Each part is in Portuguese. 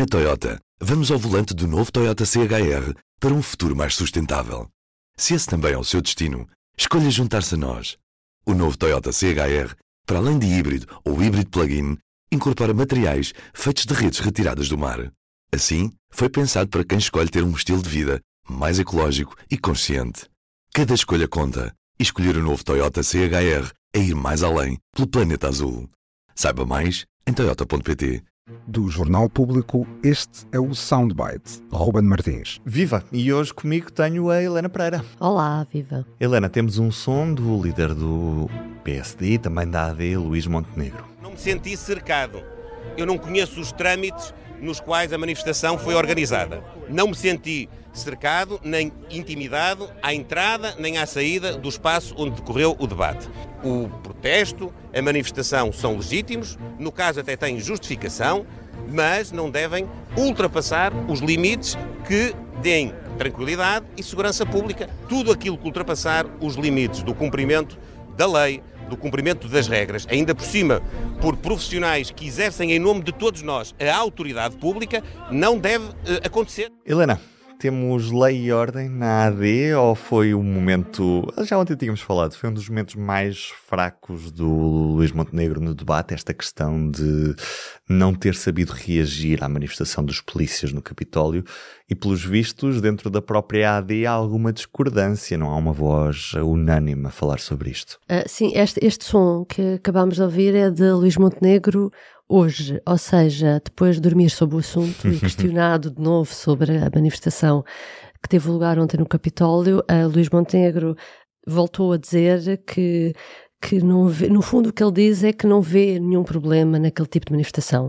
Na Toyota, vamos ao volante do novo Toyota CHR para um futuro mais sustentável. Se esse também é o seu destino, escolha juntar-se a nós. O novo Toyota CHR, para além de híbrido ou híbrido plug-in, incorpora materiais feitos de redes retiradas do mar. Assim, foi pensado para quem escolhe ter um estilo de vida mais ecológico e consciente. Cada escolha conta, e escolher o novo Toyota CHR é ir mais além pelo planeta azul. Saiba mais em toyota.pt. Do Jornal Público, este é o Soundbite. Ruben Martins. Viva! E hoje comigo tenho a Helena Pereira. Olá, viva! Helena, temos um som do líder do PSD, também da AD, Luís Montenegro. Não me senti cercado. Eu não conheço os trâmites nos quais a manifestação foi organizada. Não me senti cercado, nem intimidado à entrada nem à saída do espaço onde decorreu o debate. O protesto, a manifestação são legítimos, no caso até têm justificação, mas não devem ultrapassar os limites que deem tranquilidade e segurança pública. Tudo aquilo que ultrapassar os limites do cumprimento da lei, do cumprimento das regras, ainda por cima por profissionais que exercem em nome de todos nós a autoridade pública, não deve acontecer. Helena, temos lei e ordem na AD ou foi um momento, já ontem tínhamos falado, foi um dos momentos mais fracos do Luís Montenegro no debate, esta questão de não ter sabido reagir à manifestação dos polícias no Capitólio e, pelos vistos, dentro da própria AD há alguma discordância, não há uma voz unânime a falar sobre isto. Sim, este som que acabámos de ouvir é de Luís Montenegro hoje, ou seja, depois de dormir sobre o assunto e questionado de novo sobre a manifestação que teve lugar ontem no Capitólio, Luís Montenegro voltou a dizer que não vê, no fundo o que ele diz é que não vê nenhum problema naquele tipo de manifestação.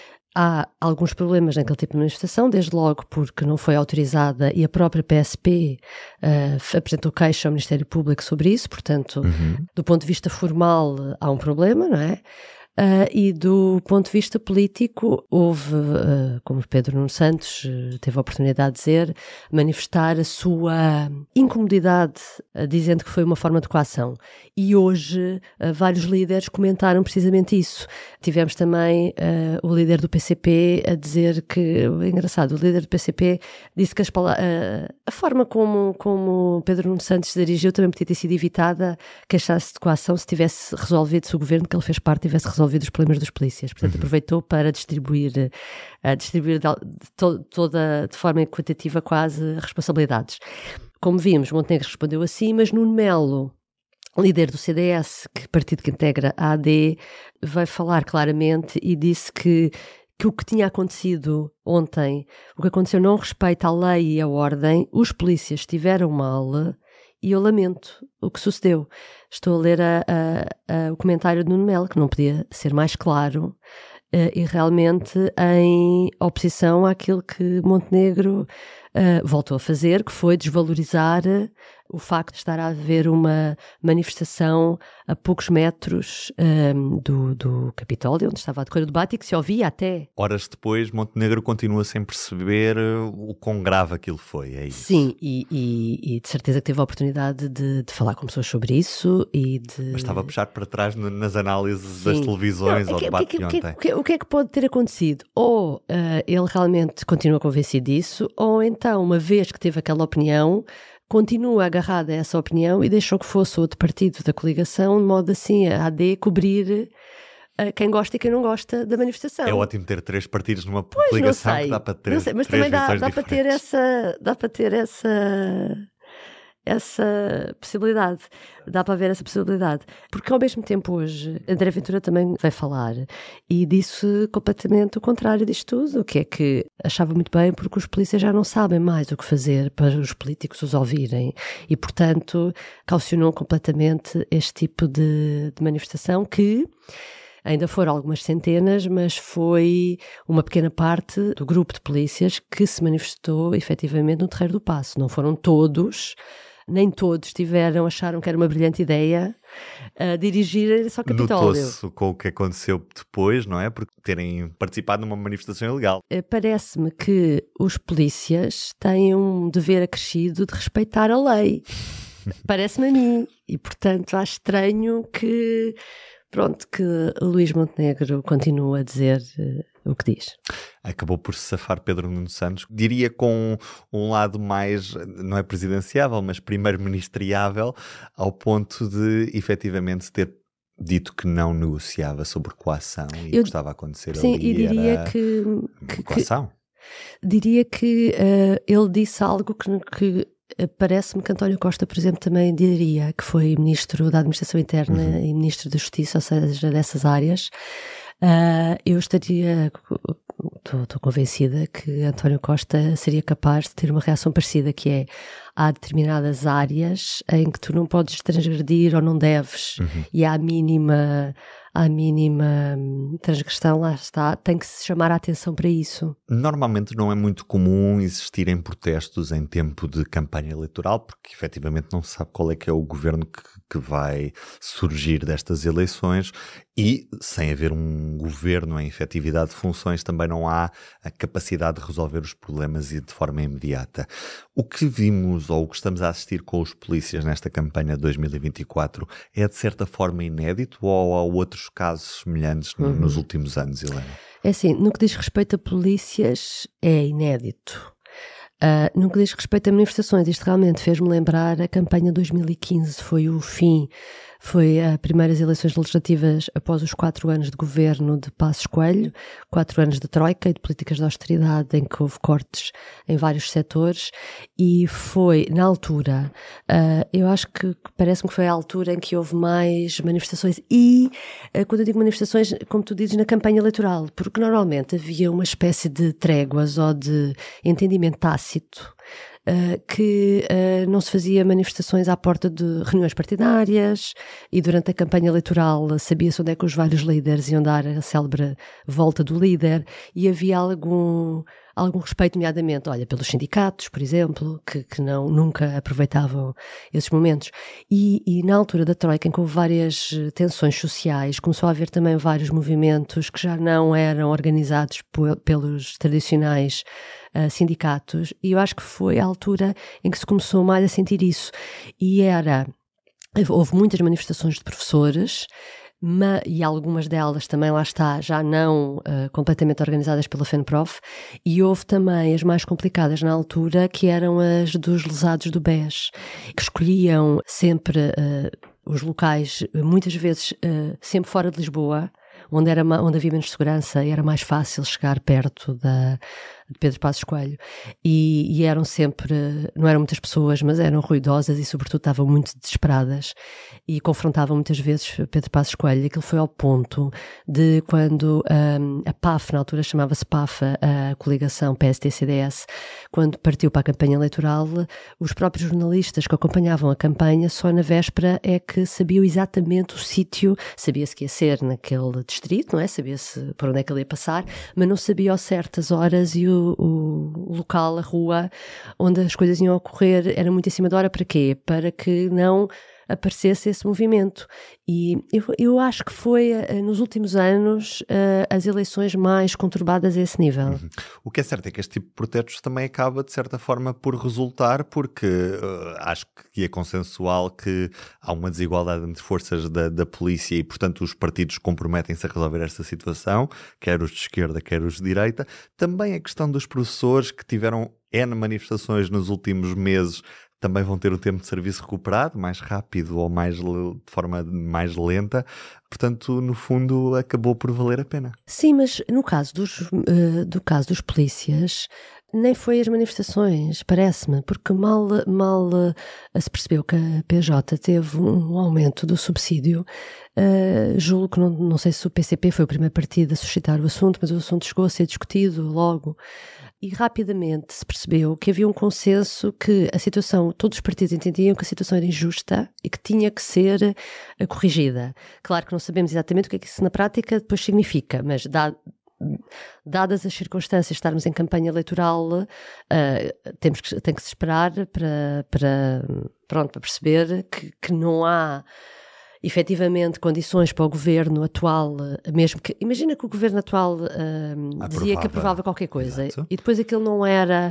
Há alguns problemas naquele tipo de manifestação, desde logo porque não foi autorizada e a própria PSP apresentou queixa ao Ministério Público sobre isso, portanto, do ponto de vista formal há um problema, não é? E do ponto de vista político houve, como Pedro Nuno Santos teve a oportunidade de dizer, manifestar a sua incomodidade, dizendo que foi uma forma de coação. E hoje vários líderes comentaram precisamente isso. Tivemos também o líder do PCP a dizer que, engraçado, o líder do PCP disse que a forma como Pedro Nuno Santos se dirigiu também podia ter sido evitada, queixar-se de coação se tivesse resolvido, se o governo que ele fez parte tivesse resolvido os problemas dos polícias. Portanto, aproveitou para distribuir toda de forma equitativa quase responsabilidades. Como vimos, Montenegro respondeu assim, mas Nuno Melo, líder do CDS, que partido que integra a AD, vai falar claramente e disse que o que tinha acontecido ontem, o que aconteceu não respeita a lei e a ordem, os polícias estiveram mal e eu lamento o que sucedeu. Estou a ler o comentário de Nuno Melo, que não podia ser mais claro e realmente em oposição àquilo que Montenegro voltou a fazer, que foi desvalorizar o facto de estar a haver uma manifestação a poucos metros do Capitólio, onde estava a decorrer o debate e que se ouvia até. Horas depois, Montenegro continua sem perceber o quão grave aquilo foi, é isso? Sim, e de certeza que teve a oportunidade de falar com pessoas sobre isso e de... Mas estava a puxar para trás nas análises das televisões ao debate de ontem. O que é que pode ter acontecido? Ou ele realmente continua convencido disso, ou então, uma vez que teve aquela opinião, continua agarrado a essa opinião e deixou que fosse outro partido da coligação, de modo assim a AD cobrir quem gosta e quem não gosta da manifestação. É ótimo ter três partidos numa coligação que dá para ter três visões diferentes. Dá para ter essa possibilidade. Dá para ver essa possibilidade. Porque ao mesmo tempo hoje, André Ventura também vai falar e disse completamente o contrário disto tudo, o que é que achava muito bem porque os polícias já não sabem mais o que fazer para os políticos os ouvirem e, portanto, caucionou completamente este tipo de manifestação que ainda foram algumas centenas, mas foi uma pequena parte do grupo de polícias que se manifestou efetivamente no Terreiro do Paço. Não foram todos, nem todos acharam que era uma brilhante ideia dirigirem-se ao Capitólio. Notou-se com o que aconteceu depois, não é? Por terem participado numa manifestação ilegal. Parece-me que os polícias têm um dever acrescido de respeitar a lei. Parece-me a mim. E, portanto, acho estranho que Luís Montenegro continua a dizer o que diz. Acabou por se safar Pedro Nuno Santos, diria com um lado mais, não é presidenciável, mas primeiro-ministriável, ao ponto de efetivamente ter dito que não negociava sobre coação e o que estava a acontecer sim, ali e diria era coação. Diria que ele disse algo que parece-me que António Costa, por exemplo, também diria, que foi Ministro da Administração Interna e Ministro da Justiça, ou seja, dessas áreas. Eu estou convencida que António Costa seria capaz de ter uma reação parecida, que é, há determinadas áreas em que tu não podes transgredir ou não deves, e à mínima transgressão, lá está, tem que se chamar a atenção para isso. Normalmente não é muito comum existirem protestos em tempo de campanha eleitoral, porque efetivamente não se sabe qual é que é o governo que vai surgir destas eleições, e sem haver um governo em efetividade de funções também não há a capacidade de resolver os problemas e de forma imediata. O que vimos ou o que estamos a assistir com os polícias nesta campanha de 2024 é de certa forma inédito, ou há outros casos semelhantes nos últimos anos, Helena? É assim, no que diz respeito a polícias é inédito. No que diz respeito a manifestações, isto realmente fez-me lembrar a campanha de 2015, foi as primeiras eleições legislativas após os 4 anos de governo de Passos Coelho, 4 anos de troika e de políticas de austeridade em que houve cortes em vários setores, e foi, na altura, eu acho que parece-me que foi a altura em que houve mais manifestações, e quando eu digo manifestações, como tu dizes, na campanha eleitoral, porque normalmente havia uma espécie de tréguas ou de entendimento tácito, que não se fazia manifestações à porta de reuniões partidárias, e durante a campanha eleitoral sabia-se onde é que os vários líderes iam dar a célebre volta do líder, e havia algum respeito, nomeadamente, pelos sindicatos, por exemplo, que nunca aproveitavam esses momentos. E na altura da Troika, em que houve várias tensões sociais, começou a haver também vários movimentos que já não eram organizados pelos tradicionais sindicatos, e eu acho que foi a altura em que se começou mais a sentir isso. Houve muitas manifestações de professores, e algumas delas também, lá está, já não completamente organizadas pela FENPROF, e houve também as mais complicadas na altura, que eram as dos lesados do BES, que escolhiam sempre os locais, muitas vezes sempre fora de Lisboa, onde havia menos segurança e era mais fácil chegar perto de Pedro Passos Coelho, e eram sempre, não eram muitas pessoas, mas eram ruidosas e sobretudo estavam muito desesperadas e confrontavam muitas vezes Pedro Passos Coelho. Aquilo foi ao ponto de, quando a PAF, na altura chamava-se PAF, a coligação PSD-CDS, quando partiu para a campanha eleitoral, os próprios jornalistas que acompanhavam a campanha, só na véspera é que sabiam exatamente o sítio, sabia-se que ia ser naquele distrito, não é? Sabia-se por onde é que ele ia passar, mas não sabia ao certo as horas e o local, a rua onde as coisas iam ocorrer. Era muito em cima da hora. Para quê? Para que não aparecesse esse movimento. E eu acho que foi, nos últimos anos, as eleições mais conturbadas a esse nível. O que é certo é que este tipo de protestos também acaba, de certa forma, por resultar, porque acho que é consensual que há uma desigualdade entre forças da polícia e, portanto, os partidos comprometem-se a resolver esta situação, quer os de esquerda, quer os de direita. Também a questão dos professores, que tiveram N manifestações nos últimos meses, também vão ter o tempo de serviço recuperado, mais rápido ou de forma mais lenta. Portanto, no fundo, acabou por valer a pena. Sim, mas no caso dos polícias, nem foi as manifestações, parece-me, porque mal se percebeu que a PJ teve um aumento do subsídio. Julgo que não sei se o PCP foi o primeiro partido a suscitar o assunto, mas o assunto chegou a ser discutido logo. E rapidamente se percebeu que havia um consenso que a situação, todos os partidos entendiam que a situação era injusta e que tinha que ser corrigida. Claro que não sabemos exatamente o que é que isso na prática depois significa, mas dadas as circunstâncias de estarmos em campanha eleitoral, tem que se esperar para perceber que não há efetivamente condições para o governo atual, mesmo que, imagina que o governo atual dizia que aprovava qualquer coisa. Exato. E depois aquilo não era,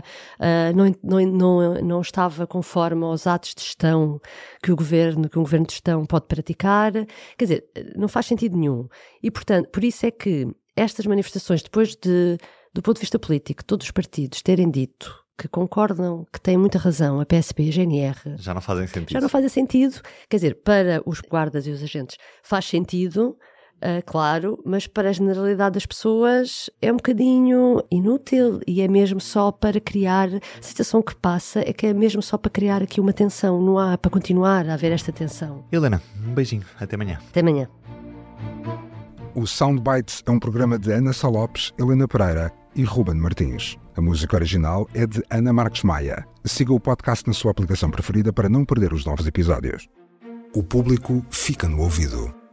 não estava conforme aos atos de gestão que um governo de gestão pode praticar, quer dizer, não faz sentido nenhum. E portanto, por isso é que estas manifestações, depois do ponto de vista político, todos os partidos terem dito que concordam, que têm muita razão, a PSP e a GNR... Já não fazem sentido. Já não fazem sentido. Quer dizer, para os guardas e os agentes faz sentido, claro, mas para a generalidade das pessoas é um bocadinho inútil e é mesmo só para criar... A sensação que passa é que é mesmo só para criar aqui uma tensão. Não há para continuar a haver esta tensão. Helena, um beijinho. Até amanhã. Até amanhã. O Soundbites é um programa de Ana Sá Lopes, Helena Pereira e Ruben Martins. A música original é de Ana Marques Maia. Siga o podcast na sua aplicação preferida para não perder os novos episódios. O público fica no ouvido.